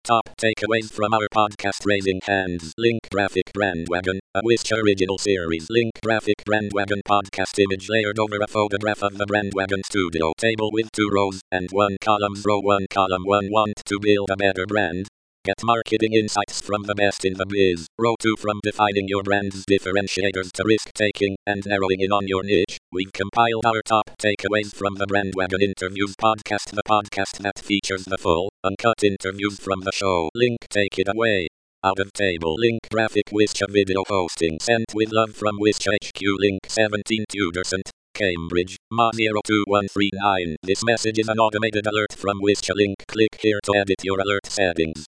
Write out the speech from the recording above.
Top takeaways from our podcast: Raising Hands, Link Graphic Brandwagon, a Wish original series. Link Graphic Brandwagon podcast image layered over a photograph of the Brandwagon studio table with 2 rows and 1 column. Row 1, column 1. Want to build a better brand? Get marketing insights from the best in the biz. Row 2, from defining your brand's differentiators to risk-taking and narrowing in on your niche. We've compiled our top takeaways from the Brandwagon Interviews podcast, the podcast that features the full, uncut interviews from the show. Link, take it away. Out of table. Link graphic Wish video hosting sent with love from Wish HQ. Link 17 Tudorcent, Cambridge, MA 02139. This message is an automated alert from Wish. Link, click here to edit your alert settings.